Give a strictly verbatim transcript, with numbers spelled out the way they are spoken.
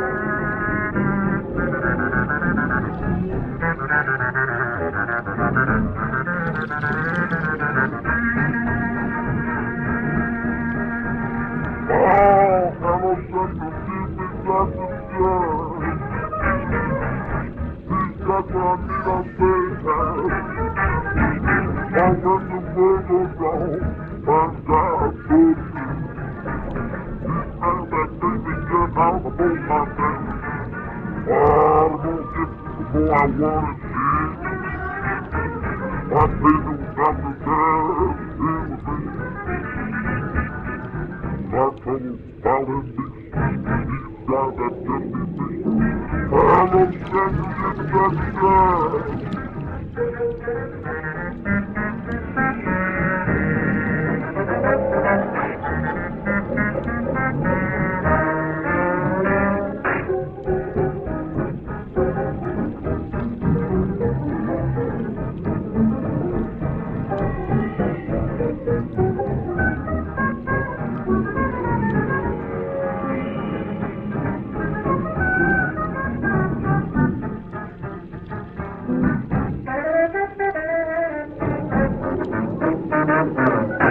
hello, Central, give me Doctor John. He's got what I need on Bayhouse. Oh, when the world goes wrong, and God puts me. He's found that baby just out of both my things. Oh, I'm gonna get the boy I wanna see. I paid no Doctor John, he was me. I told him about his beast. He's got that deadly beast. Hello, Central, Doctor John. Thank you.